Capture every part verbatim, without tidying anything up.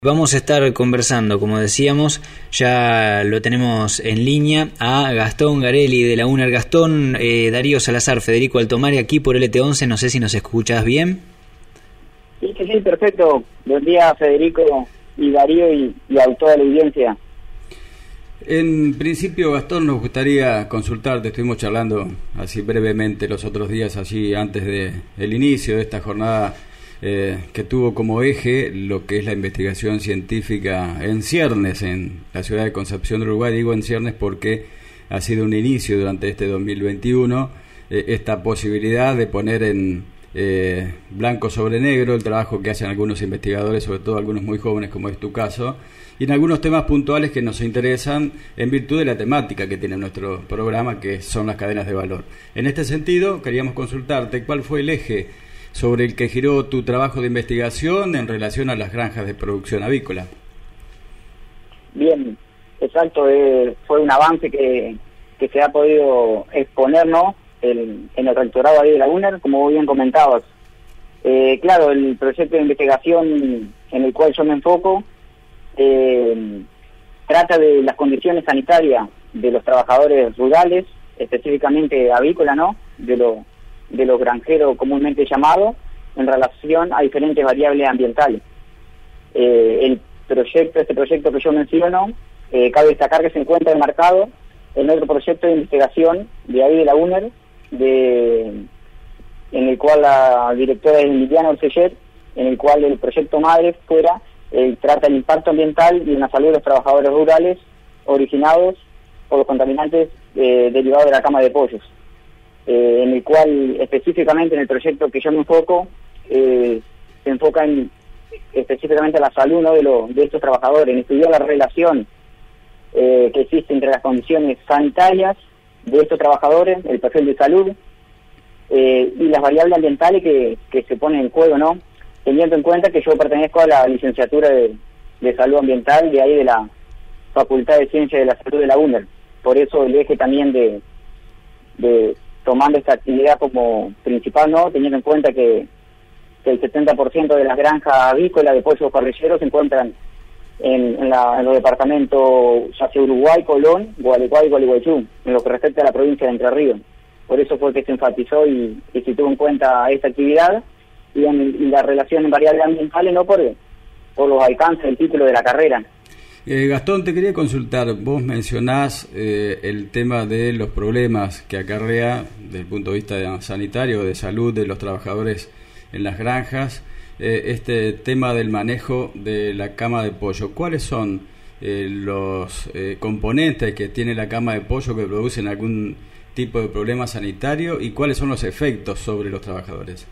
Vamos a estar conversando, como decíamos, ya lo tenemos en línea a Gastón Garelli de la UNER. Gastón, eh, Darío Salazar, Federico Altomare, aquí por L T once, no sé si nos escuchas bien. Sí, sí, sí, perfecto. Buen día, Federico y Darío y, y a toda la audiencia. En principio, Gastón, nos gustaría consultarte, estuvimos charlando así brevemente los otros días, allí antes de el inicio de esta jornada, Eh, que tuvo como eje lo que es la investigación científica en ciernes, en la ciudad de Concepción del Uruguay. Digo en ciernes porque ha sido un inicio durante este dos mil veintiuno, eh, esta posibilidad de poner en eh, blanco sobre negro el trabajo que hacen algunos investigadores, sobre todo algunos muy jóvenes como es tu caso, y en algunos temas puntuales que nos interesan en virtud de la temática que tiene nuestro programa, que son las cadenas de valor. En este sentido, queríamos consultarte cuál fue el eje sobre el que giró tu trabajo de investigación en relación a las granjas de producción avícola. Bien, exacto, eh, fue un avance que, que se ha podido exponer, ¿no?, el, en el rectorado ahí de la UNER, como bien comentabas. Eh, claro, el proyecto de investigación en el cual yo me enfoco eh, trata de las condiciones sanitarias de los trabajadores rurales, específicamente avícola, ¿no?, de los de los granjeros comúnmente llamados, en relación a diferentes variables ambientales. Eh, el proyecto, este proyecto que yo menciono, eh, cabe destacar que se encuentra enmarcado en otro proyecto de investigación de ahí de la UNER, de, en el cual la directora es Liliana Orsellet, en el cual el proyecto madre fuera, eh, trata el impacto ambiental y en la salud de los trabajadores rurales originados por los contaminantes eh, derivados de la cama de pollos. Eh, en el cual específicamente en el proyecto que yo me enfoco eh, se enfoca en específicamente la salud, ¿no?, de, lo, de estos trabajadores, en estudiar la relación eh, que existe entre las condiciones sanitarias de estos trabajadores, el perfil de salud eh, y las variables ambientales que, que se ponen en juego, ¿no?, teniendo en cuenta que yo pertenezco a la licenciatura de, de salud ambiental de ahí de la Facultad de Ciencias de la Salud de la UNER. Por eso el eje también de, de tomando esta actividad como principal, ¿no?, teniendo en cuenta que, que el setenta por ciento de las granjas avícolas de pollos parrilleros se encuentran en, en, la, en los departamentos ya sea Uruguay, Colón, Gualeguay y Gualeguaychú, en lo que respecta a la provincia de Entre Ríos. Por eso fue que se enfatizó y, y se tuvo en cuenta esta actividad y, en, y la relación en variables ambientales, no por, por los alcances del título de la carrera. Eh, Gastón, te quería consultar, vos mencionás eh, el tema de los problemas que acarrea desde el punto de vista sanitario, de salud de los trabajadores en las granjas, eh, este tema del manejo de la cama de pollo. ¿Cuáles son eh, los eh, componentes que tiene la cama de pollo que producen algún tipo de problema sanitario y cuáles son los efectos sobre los trabajadores?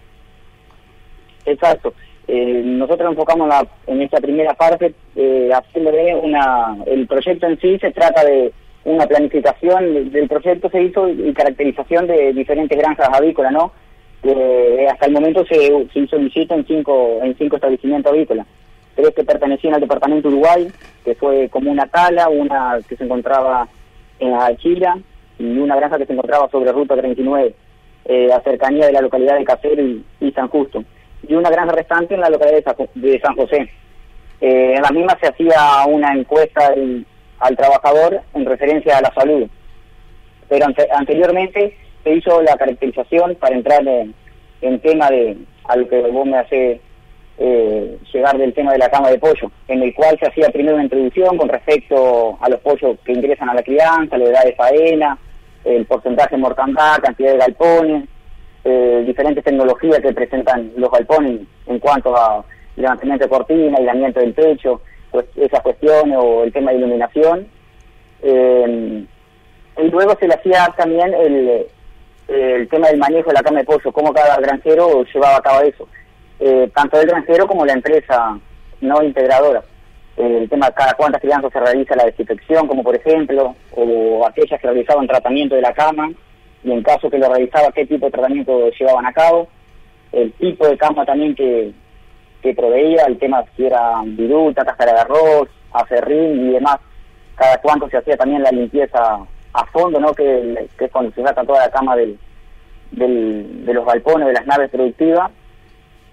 Exacto. Eh, nosotros enfocamos la, en esta primera parte eh, haciéndole una, el proyecto en sí se trata de una planificación del proyecto, se hizo y caracterización de diferentes granjas avícolas, ¿no? Eh, hasta el momento se, se hizo visita en cinco en cinco establecimientos avícolas, tres que pertenecían al departamento Uruguay, que fue como una tala, una que se encontraba en la Alchila y una granja que se encontraba sobre Ruta treinta y nueve, eh, a cercanía de la localidad de Casero y, y San Justo, y una granja restante en la localidad de San José. Eh, en la misma se hacía una encuesta al, al trabajador en referencia a la salud, pero ante, anteriormente se hizo la caracterización para entrar en, en tema de a lo que vos me hace eh, llegar del tema de la cama de pollo, en el cual se hacía primero una introducción con respecto a los pollos que ingresan a la crianza, la edad de faena, el porcentaje de mortandad, cantidad de galpones, Eh, diferentes tecnologías que presentan los galpones en cuanto a levantamiento de cortina, aislamiento del techo, pues esas cuestiones, o el tema de iluminación. Eh, y luego se le hacía también el, el tema del manejo de la cama de pollo, cómo cada granjero llevaba a cabo eso, eh, tanto el granjero como la empresa no integradora. Eh, el tema de cada cuántas crianzas se realiza la desinfección, como por ejemplo, o aquellas que realizaban tratamiento de la cama, y en caso que lo realizaba, qué tipo de tratamiento llevaban a cabo, el tipo de cama también que, que proveía, el tema si era viruta, cáscara de arroz, acerrín y demás, cada cuánto se hacía también la limpieza a fondo, ¿no?, que, que es cuando se saca toda la cama del, del, de los galpones, de las naves productivas.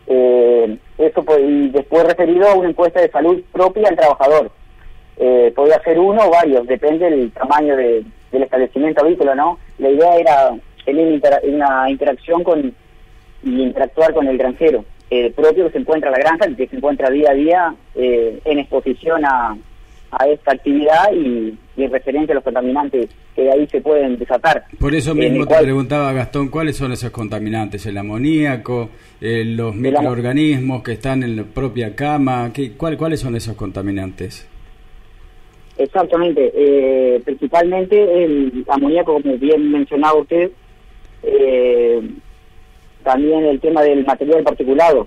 Eh, eso pues, y después referido a una encuesta de salud propia al trabajador. Eh, podía ser uno o varios, depende del tamaño de, del establecimiento avícola, ¿no? La idea era tener inter una interacción con y interactuar con el granjero eh, propio que se encuentra en la granja, que se encuentra día a día eh, en exposición a, a esta actividad y, y referente a los contaminantes que de ahí se pueden desatar. Por eso mismo te cual, preguntaba, Gastón, ¿cuáles son esos contaminantes? ¿El amoníaco, eh, los microorganismos que están en la propia cama? ¿Qué, cuál, ¿Cuáles son esos contaminantes? Exactamente, eh, principalmente el amoníaco, como bien mencionaba usted, eh, también el tema del material particulado,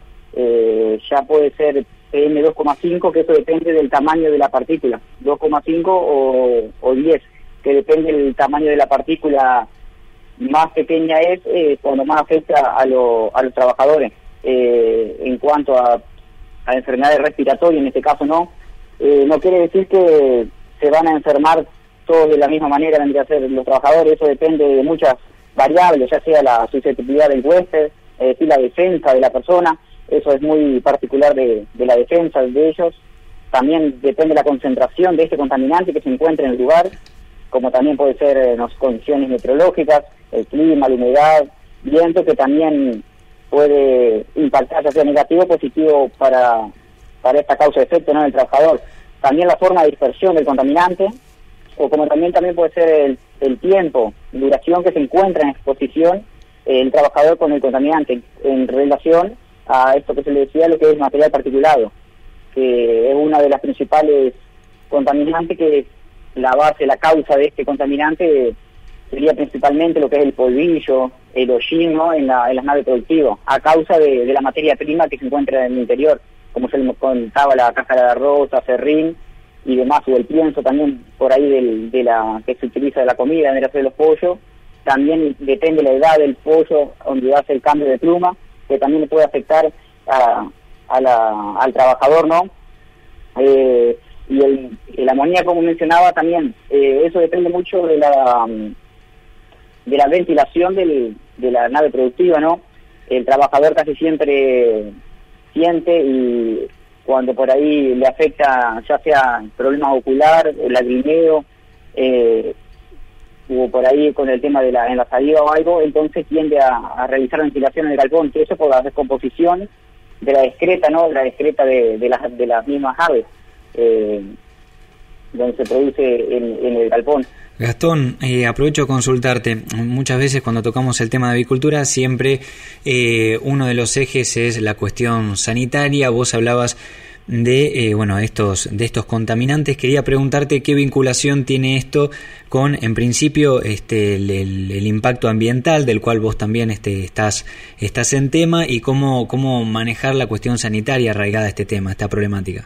eh, ya puede ser P M dos coma cinco, que eso depende del tamaño de la partícula, dos coma cinco o, o diez, que depende del tamaño de la partícula, más pequeña es eh, cuando más afecta a, lo, a los trabajadores. Eh, en cuanto a, a enfermedades respiratorias, en este caso no, Eh, no quiere decir que se van a enfermar todos de la misma manera, vendría a ser los trabajadores, eso depende de muchas variables, ya sea la susceptibilidad del huésped, es decir, la defensa de la persona, eso es muy particular de, de la defensa de ellos. También depende de la concentración de este contaminante que se encuentra en el lugar, como también puede ser en las condiciones meteorológicas, el clima, la humedad, viento, que también puede impactar, ya sea negativo o positivo para... para esta causa de efecto, ¿no?, del trabajador. También la forma de dispersión del contaminante, o como también también puede ser el, el tiempo, duración que se encuentra en exposición eh, el trabajador con el contaminante en relación a esto que se le decía, lo que es material particulado, que es una de las principales contaminantes, que la base, la causa de este contaminante sería principalmente lo que es el polvillo, el hollín, ¿no?, en, la, en las naves productivas, a causa de, de la materia prima que se encuentra en el interior, como se les contaba, la cáscara de arroz, acerrín y demás, o el pienso también por ahí del, de la que se utiliza de la comida, en el caso de los pollos. También depende de la edad del pollo, donde hace el cambio de pluma, que también le puede afectar a, a la, al trabajador, ¿no? Eh, y el, el amoníaco, como mencionaba también, eh, eso depende mucho de la de la ventilación del, de la nave productiva, ¿no? El trabajador casi siempre siente, y cuando por ahí le afecta, ya sea problemas ocular, el lagrimeo, eh, o por ahí con el tema de la en la saliva o algo, entonces tiende a, a realizar ventilación en el galpón, que eso por la descomposición de la excreta, ¿no? La excreta de, de, las, de las mismas aves, eh, donde se produce en, en el galpón. Gastón, eh, aprovecho a consultarte. Muchas veces cuando tocamos el tema de avicultura, siempre eh, uno de los ejes es la cuestión sanitaria. Vos hablabas de eh, bueno estos de estos contaminantes. Quería preguntarte qué vinculación tiene esto con, en principio, este el, el, el impacto ambiental, del cual vos también este, estás estás en tema, y cómo cómo manejar la cuestión sanitaria arraigada a este tema, a esta problemática.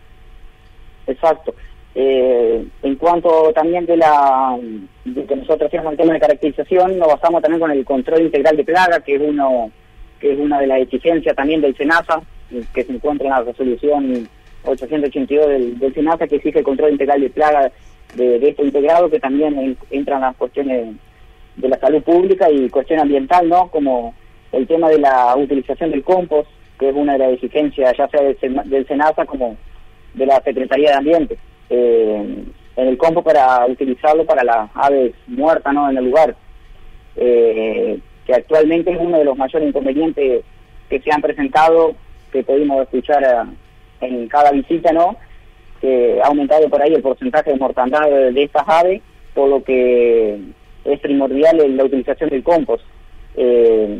Exacto. Eh, en cuanto también de la de que nosotros hacemos el tema de caracterización, nos basamos también con el control integral de plaga, que es uno que es una de las exigencias también del SENASA, que se encuentra en la resolución ochocientos ochenta y dos del, del SENASA, que exige el control integral de plaga de, de esto integrado, que también en, entran las cuestiones de la salud pública y cuestión ambiental, ¿no? Como el tema de la utilización del compost, que es una de las exigencias ya sea del, del SENASA como de la Secretaría de Ambiente. Eh, en el compost para utilizarlo para las aves muertas, ¿no?, en el lugar, eh, que actualmente es uno de los mayores inconvenientes que se han presentado, que pudimos escuchar a, en cada visita, ¿no?, que ha aumentado por ahí el porcentaje de mortandad de, de estas aves, por lo que es primordial la utilización del compost. Eh,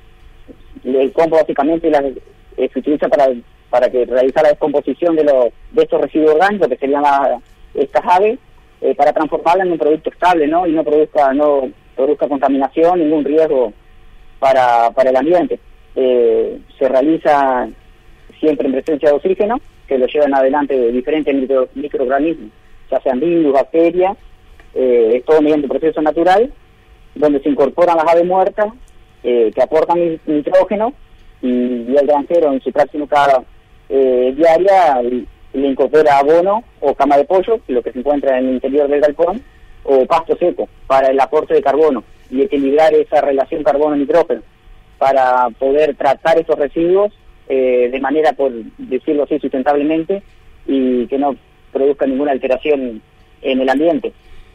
el compost básicamente la, eh, se utiliza para para que realizar la descomposición de los de estos residuos orgánicos, que serían la, estas aves, eh, para transformarla en un producto estable, ¿no?, y no produzca no produzca contaminación, ningún riesgo para para el ambiente. Eh, se realiza siempre en presencia de oxígeno, que lo llevan adelante de diferentes micro, microorganismos, ya sean virus, bacterias, eh, es todo mediante proceso natural, donde se incorporan las aves muertas, eh, que aportan nitrógeno, y, y el granjero en su práctica eh, diaria le incorpora abono o cama de pollo, lo que se encuentra en el interior del galpón, o pasto seco para el aporte de carbono y equilibrar esa relación carbono-nitrógeno. para poder tratar estos residuos eh, de manera, por decirlo así, sustentablemente, y que no produzca ninguna alteración en el ambiente.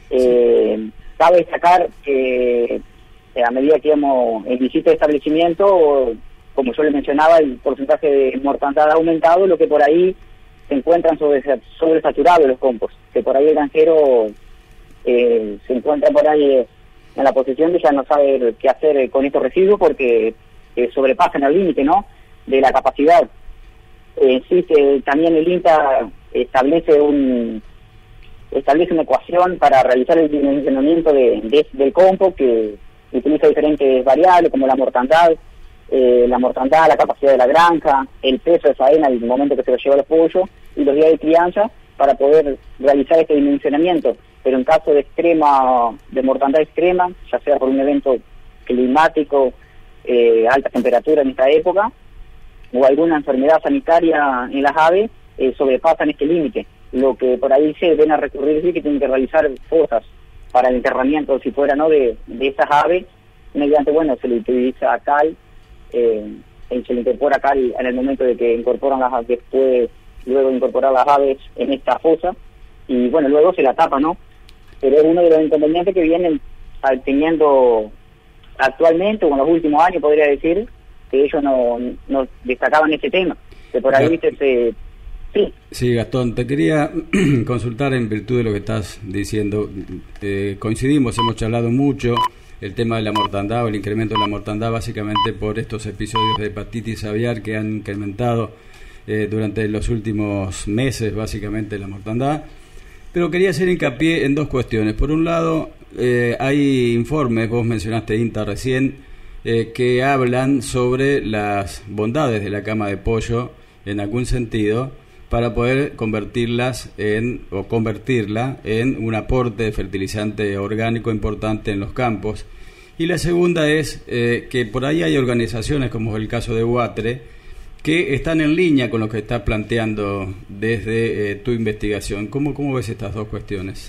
Eh, cabe destacar que eh, a medida que íbamos en visita de establecimiento, como yo le mencionaba, el porcentaje de mortandad ha aumentado, lo que por ahí se encuentran sobre, sobresaturados los compost, que por ahí el granjero eh, se encuentra por ahí eh, en la posición de ya no saber qué hacer con estos residuos porque eh, sobrepasan el límite, ¿no?, de la capacidad. Eh, existe también el INTA establece un establece una ecuación para realizar el dimensionamiento de, de, del compost, que utiliza diferentes variables como la mortandad, eh, la mortandad, la capacidad de la granja, el peso de faena al momento que se lo lleva los pollos y los días de crianza para poder realizar este dimensionamiento. Pero en caso de extrema, de mortandad extrema, ya sea por un evento climático, eh, alta temperatura en esta época, o alguna enfermedad sanitaria en las aves, eh, sobrepasan este límite. Lo que por ahí se ven a recurrir es que tienen que realizar fosas para el enterramiento, si fuera no de, de esas aves, mediante, bueno, se le utiliza cal, eh, se le incorpora cal en el momento de que incorporan las aves, después, luego de incorporar las aves en esta fosa, y bueno, luego se la tapa, ¿no? Pero es uno de los inconvenientes que vienen teniendo actualmente, o en los últimos años, podría decir, que ellos no, no destacaban este tema, que por ahí, viste, se... Sí. Sí, Gastón, te quería consultar en virtud de lo que estás diciendo. Eh, coincidimos, hemos charlado mucho el tema de la mortandad o el incremento de la mortandad, básicamente por estos episodios de hepatitis aviar que han incrementado eh, durante los últimos meses, básicamente, la mortandad. Pero quería hacer hincapié en dos cuestiones. Por un lado, eh, hay informes, vos mencionaste INTA recién, eh, que hablan sobre las bondades de la cama de pollo en algún sentido, para poder convertirlas en o convertirla en un aporte de fertilizante orgánico importante en los campos. Y la segunda es eh, que por ahí hay organizaciones, como es el caso de UATRE, que están en línea con lo que estás planteando desde eh, tu investigación. ¿Cómo, ¿Cómo ves estas dos cuestiones?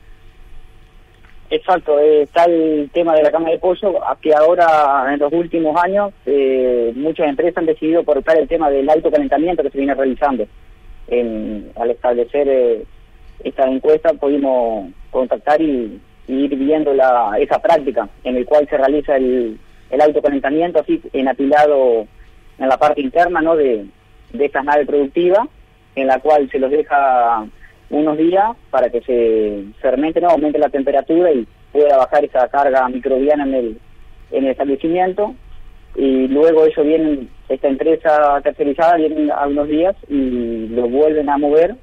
Exacto, eh, está el tema de la cama de pollo, que ahora en los últimos años eh, muchas empresas han decidido cortar el tema del alto calentamiento que se viene realizando. En, al establecer eh, esta encuesta pudimos contactar y, y ir viendo la, esa práctica en el cual se realiza el, el autocalentamiento así en apilado en la parte interna, ¿no?, de, de estas naves productivas, en la cual se los deja unos días para que se fermente, ¿no?, aumente la temperatura y pueda bajar esa carga microbiana en el, en el establecimiento. Y luego ellos vienen, esta empresa tercerizada vienen a unos días y lo vuelven a mover,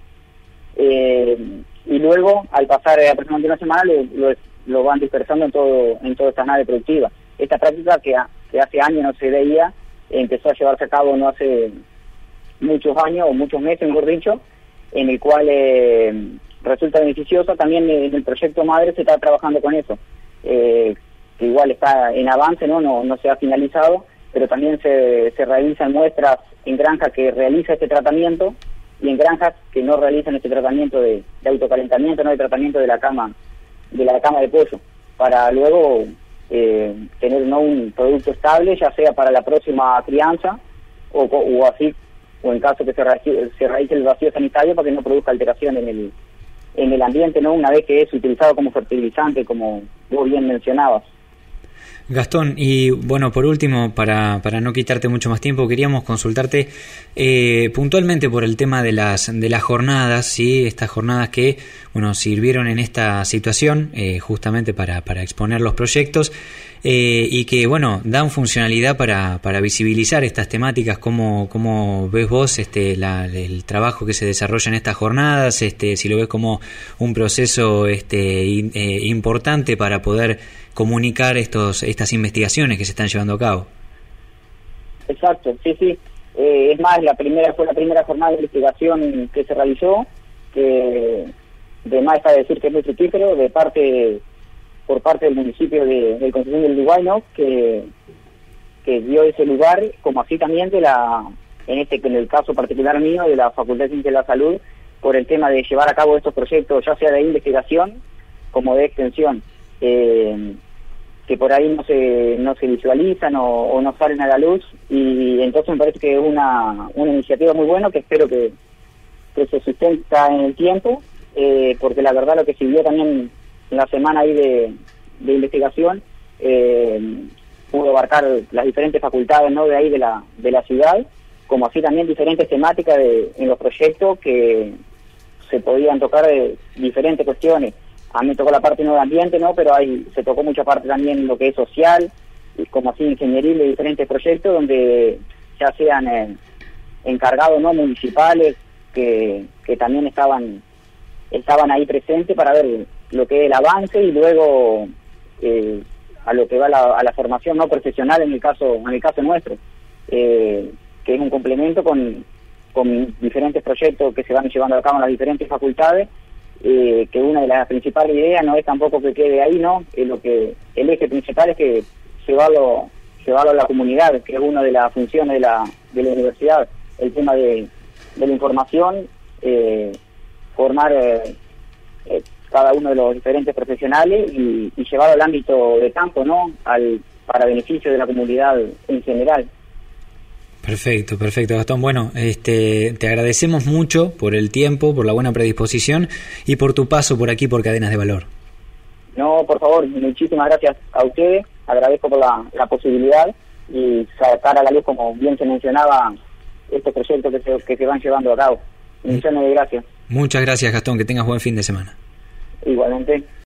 eh, y luego al pasar aproximadamente una semana lo, lo, lo van dispersando en todo en todas estas naves productivas. Esta práctica que, que hace años no se veía, empezó a llevarse a cabo no hace muchos años o muchos meses, mejor dicho, en el cual eh, resulta beneficioso. También en el proyecto Madre se está trabajando con eso, eh, que igual está en avance, no no no se ha finalizado, pero también se, se realizan muestras en granjas que realiza este tratamiento y en granjas que no realizan este tratamiento de, de autocalentamiento, no de tratamiento de la cama de la cama de pollo, para luego eh, tener no un producto estable, ya sea para la próxima crianza o, o así, o en caso que se realice, se realice el vacío sanitario para que no produzca alteración en el en el ambiente, no una vez que es utilizado como fertilizante, como vos bien mencionabas. Gastón, y bueno, por último, para, para no quitarte mucho más tiempo, queríamos consultarte eh, puntualmente por el tema de las de las jornadas, ¿sí? Estas jornadas que, bueno, sirvieron en esta situación eh, justamente para, para exponer los proyectos eh, y que, bueno, dan funcionalidad para, para visibilizar estas temáticas. ¿Cómo, cómo ves vos este la, el trabajo que se desarrolla en estas jornadas? Este, si lo ves como un proceso este in, eh, importante para poder comunicar estos estas investigaciones que se están llevando a cabo. Exacto, sí, sí. Eh, es más, la primera fue la primera jornada de investigación que se realizó, que de más está decir que es muy fructífero, de parte por parte del municipio de, de Concepción del Uruguay, ¿no?, que, que dio ese lugar, como así también de la, en este en el caso particular mío, de la Facultad de Ciencias de la Salud, por el tema de llevar a cabo estos proyectos, ya sea de investigación como de extensión. Eh, que por ahí no se no se visualizan o, o no salen a la luz, y entonces me parece que es una, una iniciativa muy buena que espero que, que se sustenta en el tiempo, eh, porque la verdad lo que sirvió también en la semana ahí de, de investigación, eh, pudo abarcar las diferentes facultades, ¿no?, de ahí de la de la ciudad, como así también diferentes temáticas de, en los proyectos que se podían tocar de diferentes cuestiones. A mí me tocó la parte no de ambiente, ¿no?, pero ahí se tocó mucha parte también lo que es social, como así ingenieril de diferentes proyectos, donde ya sean eh, encargados, ¿no?, municipales, que, que también estaban estaban ahí presentes para ver lo que es el avance, y luego eh, a lo que va la, a la formación no profesional en el caso en el caso nuestro, eh, que es un complemento con, con diferentes proyectos que se van llevando a cabo en las diferentes facultades, eh, que una de las principales ideas no es tampoco que quede ahí, no, es lo que el eje principal es que llevarlo llevarlo a la comunidad, que es una de las funciones de la de la universidad, el tema de, de la información, eh, formar eh, eh, cada uno de los diferentes profesionales y, y llevarlo al ámbito de campo, ¿no?, al para beneficio de la comunidad en general. Perfecto, perfecto, Gastón. Bueno, este, te agradecemos mucho por el tiempo, por la buena predisposición y por tu paso por aquí por Cadenas de Valor. No, por favor, muchísimas gracias a ustedes, agradezco por la, la posibilidad y sacar a la luz, como bien se mencionaba, estos proyectos que se, que se van llevando a cabo. Millones de gracias. Muchas gracias, Gastón, que tengas buen fin de semana. Igualmente.